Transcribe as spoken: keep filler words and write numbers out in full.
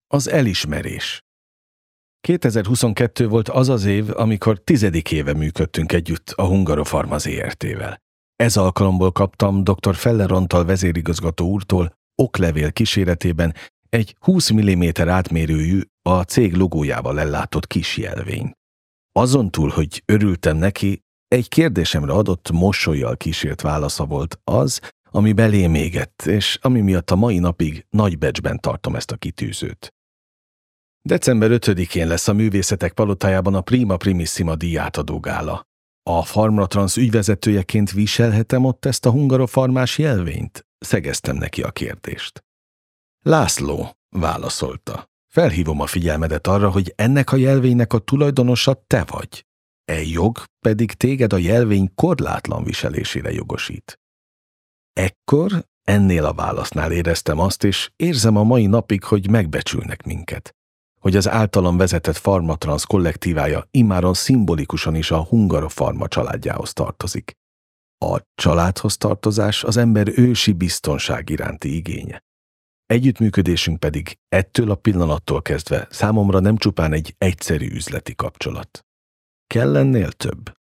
Az elismerés. kétezer-huszonkettő volt az az év, amikor tizedik éve működtünk együtt a Hungarofarma zé er té-vel. Ez alkalomból kaptam dr. Feller Antal vezérigazgató úrtól oklevél kíséretében egy húsz milliméter átmérőjű, a cég logójával ellátott kis jelvényt. Azon túl, hogy örültem neki, egy kérdésemre adott mosollyal kísért válasza volt az, ami belém égett, és ami miatt a mai napig nagy becsben tartom ezt a kitűzőt. december ötödikén lesz a Művészetek Palotájában a Prima Primissima díjátadó gála. A Pharmatrans ügyvezetőjeként viselhetem ott ezt a hungarofarmás jelvényt? Szegeztem neki a kérdést. László, válaszolta. Felhívom a figyelmedet arra, hogy ennek a jelvénynek a tulajdonosa te vagy. E jog pedig téged a jelvény korlátlan viselésére jogosít. Ekkor ennél a válasznál éreztem azt, és érzem a mai napig, hogy megbecsülnek minket. Hogy az általam vezetett Pharmatrans kollektívája immáron szimbolikusan is a Hungarofarma családjához tartozik. A családhoz tartozás az ember ősi biztonság iránti igénye. Együttműködésünk pedig ettől a pillanattól kezdve számomra nem csupán egy egyszerű üzleti kapcsolat. Kell ennél több?